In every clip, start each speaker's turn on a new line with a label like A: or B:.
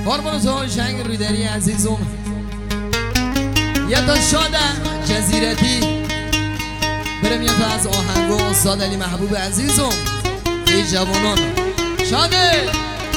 A: قربان تو شنگ رودری عزیزم یه تا شاده جزیرتی برم یه تا از آهنگو استاد علی محبوب عزیزم ای جوانان شاده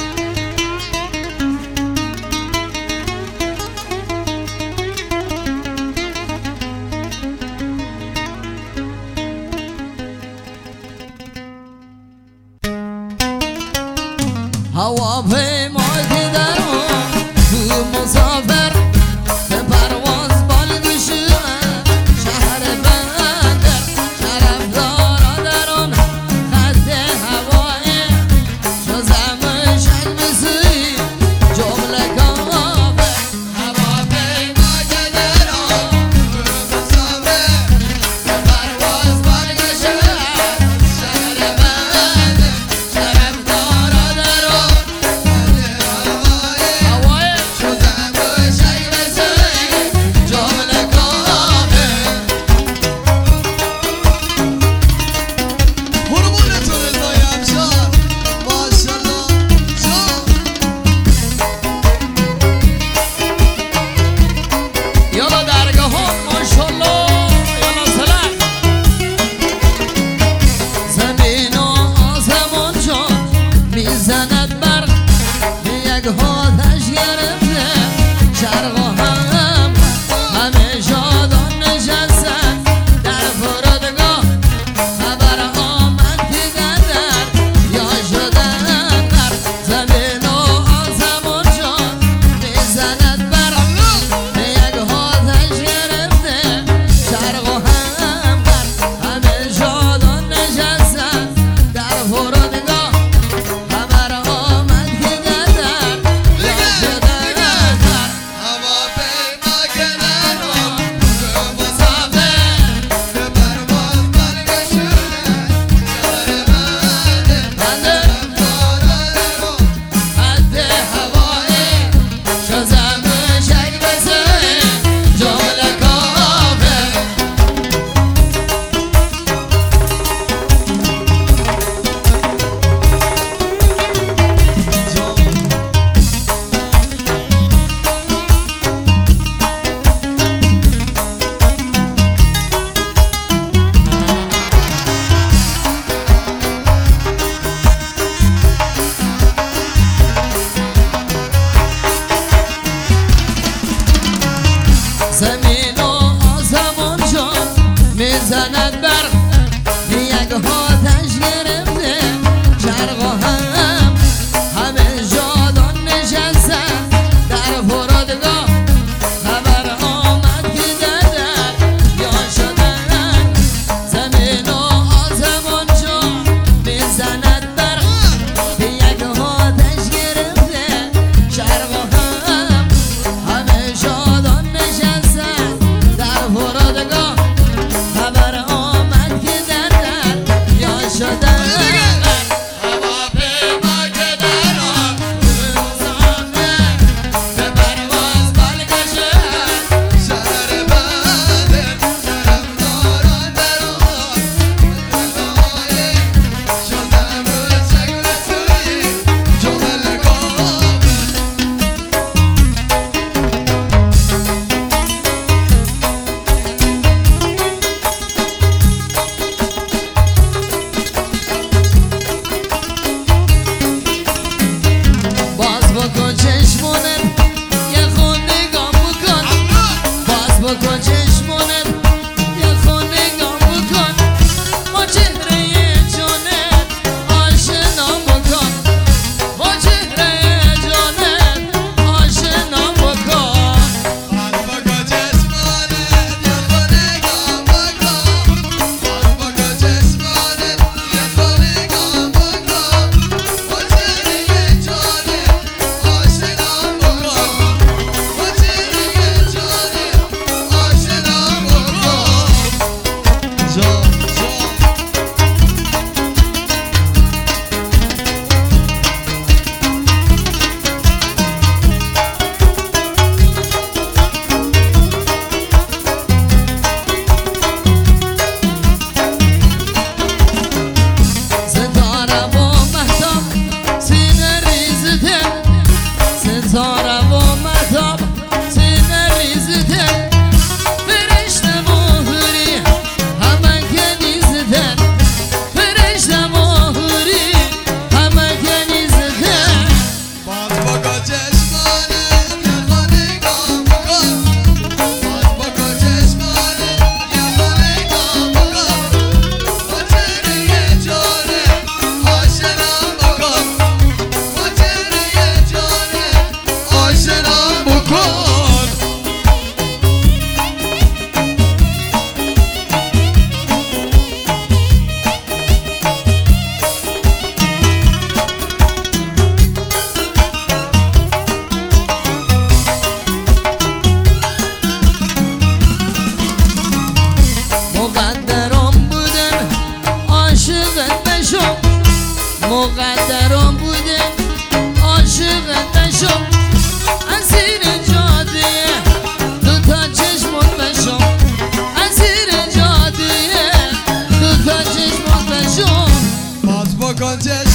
A: هواپیمای که در تو مسافر به پرواز بال گوشم شهر بندر طرفدارا در آن خط هوایی جزم شک بسوی جمله کافه هواپیمای که در تو مسافر به پرواز بال گوشم شهر بندر طرفدارا در آن زند برق یک آتش گرفته شرق و هم همه شادان نشستن در فرودگاه خبر آمد که قدر یا شدن در زمین و آسمان شد میزند برق یک آتش گرفته شرق و هم همه شادان نشستن در فرودگاه بشو از زیر جاده دو تا چشمات بشو از زیر جاده دو تا چشمات بشو
B: باز بکن چشم